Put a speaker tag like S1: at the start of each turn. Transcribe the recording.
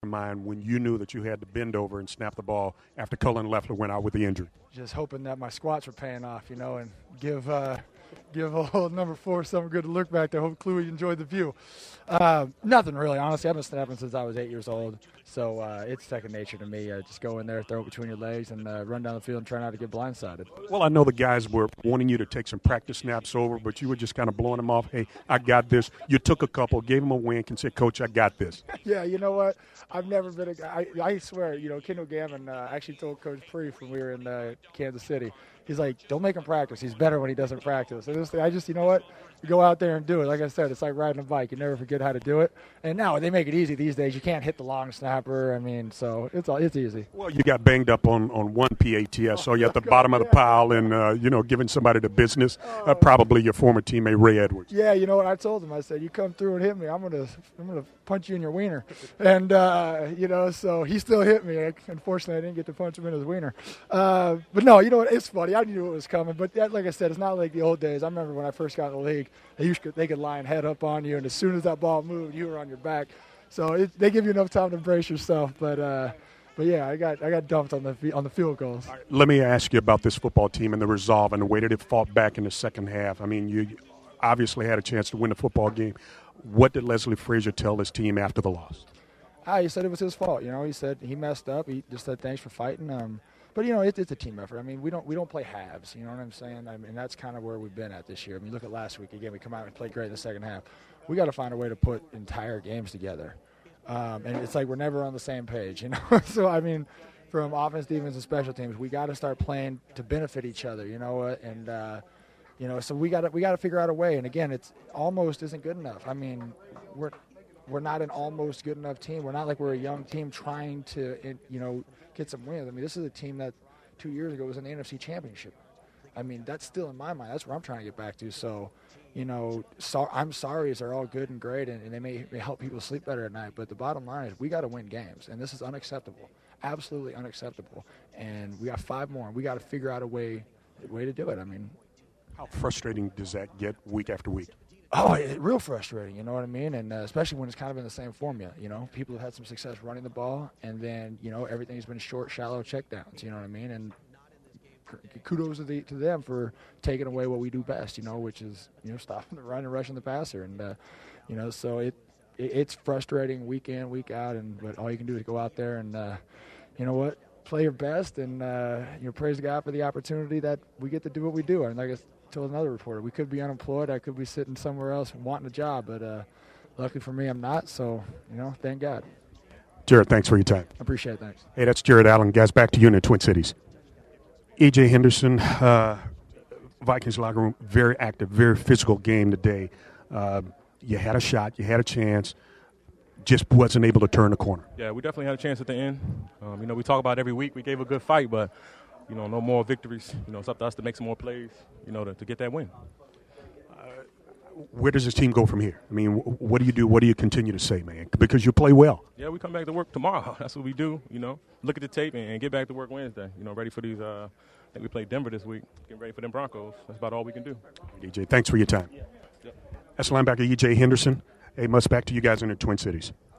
S1: mind when you knew that you had to bend over and snap the ball after Cullen Leffler went out with the injury?
S2: Just hoping that my squats were paying off, and give old number 4 something good to look back to. Hopefully we enjoyed the view. Nothing really, honestly. I've been snapping since I was 8 years old, so it's second nature to me. Just go in there, throw it between your legs, and run down the field and try not to get blindsided.
S1: Well, I know the guys were wanting you to take some practice snaps over, but you were just kind of blowing them off. Hey, I got this. You took a couple, gave them a wink, and said, Coach, I got this.
S2: Yeah, you know what? I've never been a guy. I swear, Kendall Gammon actually told Coach Preef when we were in Kansas City. He's like, don't make him practice. He's better when he doesn't practice. And I just, you know what? You go out there and do it. Like I said, it's like riding a bike. You never forget how to do it. And now they make it easy these days. You can't hit the long snapper. I mean, so it's easy.
S1: Well, you got banged up on one PATS, so you're at the bottom of the pile and, giving somebody the business, probably your former teammate Ray Edwards.
S2: Yeah, you know what I told him? I said, you come through and hit me, I'm gonna punch you in your wiener. And, so he still hit me. Unfortunately, I didn't get to punch him in his wiener. But no, you know what? It's funny. I knew it was coming. But like I said, it's not like the old days. I remember when I first got in the league, they could line head up on you, and as soon as that ball moved, you were on your back. So they give you enough time to brace yourself. But yeah, I got dumped on the field goals.
S1: Right, let me ask you about this football team and the resolve and the way that it fought back in the second half. I mean, you obviously had a chance to win the football game. What did Leslie Frazier tell his team after the loss?
S2: He said it was his fault. He said he messed up. He just said thanks for fighting. But it's a team effort. I mean, we don't play halves. You know what I'm saying? I mean, that's kind of where we've been at this year. I mean, look at last week. Again, we come out and played great in the second half. We got to find a way to put entire games together. And it's like we're never on the same page, So, I mean, from offense, defense, and special teams, we got to start playing to benefit each other, And, so we got to figure out a way. And, again, it's almost isn't good enough. I mean, we're not an almost good enough team. We're not like we're a young team trying to, get some wins. I mean, this is a team that 2 years ago was in the NFC Championship. I mean, that's still in my mind. That's where I'm trying to get back to. So, I'm sorry they're all good and great, and they may help people sleep better at night. But the bottom line is we got to win games, and this is unacceptable, absolutely unacceptable. And we got 5 more, and we got to figure out a way to do it. I mean,
S1: how frustrating does that get week after week?
S2: Oh, real frustrating, you know what I mean? And especially when it's kind of in the same formula, People have had some success running the ball, and then, everything's been short, shallow checkdowns, you know what I mean? And kudos to them for taking away what we do best, which is, stopping the run and rushing the passer. And, so it's frustrating week in, week out, but all you can do is go out there and, play your best and, praise God for the opportunity that we get to do what we do. And like I told another reporter, we could be unemployed. I could be sitting somewhere else wanting a job, but luckily for me, I'm not. So, thank God.
S1: Jared, thanks for your time.
S2: I appreciate it. Thanks.
S1: Hey, that's Jared Allen. Guys, back to you in the Twin Cities. E.J. Henderson, Vikings locker room, very active, very physical game today. You had a shot, you had a chance, just wasn't able to turn the corner.
S3: Yeah, we definitely had a chance at the end. We talk about every week we gave a good fight, but, no more victories. It's up to us to make some more plays, to get that win.
S1: Where does this team go from here? I mean, what do you do? What do you continue to say, man? Because you play well.
S3: Yeah, we come back to work tomorrow. That's what we do, Look at the tape and get back to work Wednesday, ready for these I think we play Denver this week, getting ready for them Broncos. That's about all we can do.
S1: E.J., thanks for your time.
S3: Yep.
S1: That's linebacker E.J. Henderson. Hey, much back to you guys in the Twin Cities.